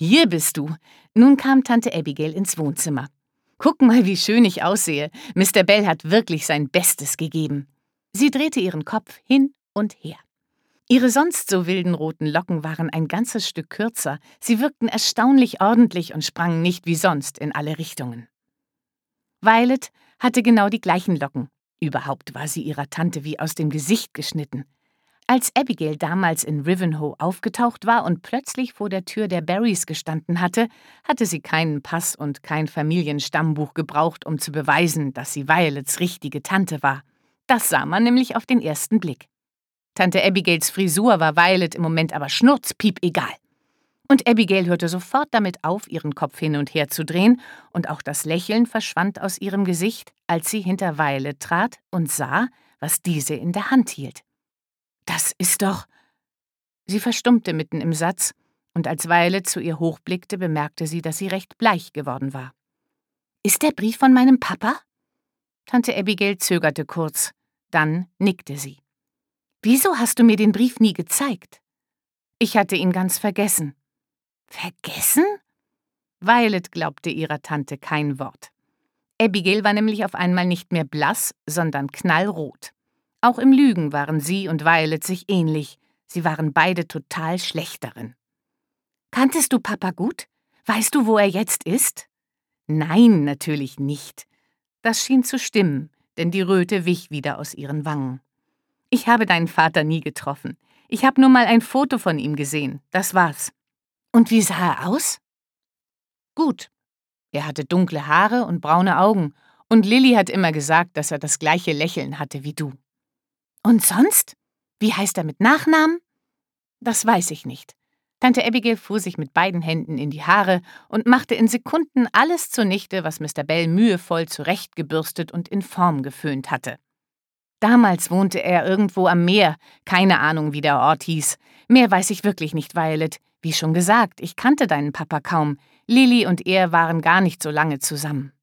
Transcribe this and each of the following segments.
Hier bist du. Nun kam Tante Abigail ins Wohnzimmer. Guck mal, wie schön ich aussehe. Mr. Bell hat wirklich sein Bestes gegeben. Sie drehte ihren Kopf hin und her. Ihre sonst so wilden roten Locken waren ein ganzes Stück kürzer. Sie wirkten erstaunlich ordentlich und sprangen nicht wie sonst in alle Richtungen. Violet hatte genau die gleichen Locken. Überhaupt war sie ihrer Tante wie aus dem Gesicht geschnitten. Als Abigail damals in Rivenhoe aufgetaucht war und plötzlich vor der Tür der Barrys gestanden hatte, hatte sie keinen Pass und kein Familienstammbuch gebraucht, um zu beweisen, dass sie Violets richtige Tante war. Das sah man nämlich auf den ersten Blick. Tante Abigails Frisur war Violet im Moment aber schnurzpiep egal. Und Abigail hörte sofort damit auf, ihren Kopf hin und her zu drehen, und auch das Lächeln verschwand aus ihrem Gesicht, als sie hinter Violet trat und sah, was diese in der Hand hielt. »Das ist doch...« Sie verstummte mitten im Satz, und als Violet zu ihr hochblickte, bemerkte sie, dass sie recht bleich geworden war. »Ist der Brief von meinem Papa?« Tante Abigail zögerte kurz, dann nickte sie. »Wieso hast du mir den Brief nie gezeigt?« »Ich hatte ihn ganz vergessen.« »Vergessen?« Violet glaubte ihrer Tante kein Wort. Abigail war nämlich auf einmal nicht mehr blass, sondern knallrot. Auch im Lügen waren sie und Violet sich ähnlich. Sie waren beide total schlecht darin. »Kanntest du Papa gut? Weißt du, wo er jetzt ist?« »Nein, natürlich nicht.« Das schien zu stimmen, denn die Röte wich wieder aus ihren Wangen. »Ich habe deinen Vater nie getroffen. Ich habe nur mal ein Foto von ihm gesehen. Das war's.« »Und wie sah er aus?« »Gut. Er hatte dunkle Haare und braune Augen. Und Lilly hat immer gesagt, dass er das gleiche Lächeln hatte wie du.« »Und sonst? Wie heißt er mit Nachnamen?« »Das weiß ich nicht.« Tante Abigail fuhr sich mit beiden Händen in die Haare und machte in Sekunden alles zunichte, was Mr. Bell mühevoll zurechtgebürstet und in Form geföhnt hatte. Damals wohnte er irgendwo am Meer, keine Ahnung, wie der Ort hieß. Mehr weiß ich wirklich nicht, Violet. Wie schon gesagt, ich kannte deinen Papa kaum. Lilly und er waren gar nicht so lange zusammen.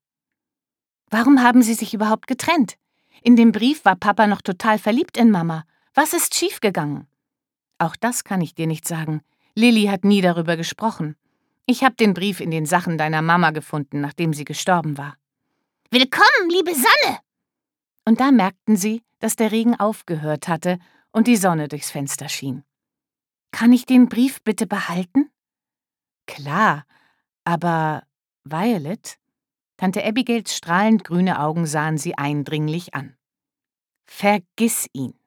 Warum haben sie sich überhaupt getrennt? In dem Brief war Papa noch total verliebt in Mama. Was ist schiefgegangen? Auch das kann ich dir nicht sagen. Lilly hat nie darüber gesprochen. Ich habe den Brief in den Sachen deiner Mama gefunden, nachdem sie gestorben war. »Willkommen, liebe Sonne!« Und da merkten sie, dass der Regen aufgehört hatte und die Sonne durchs Fenster schien. »Kann ich den Brief bitte behalten?« »Klar, aber Violet?« Tante Abigails strahlend grüne Augen sahen sie eindringlich an. »Vergiss ihn.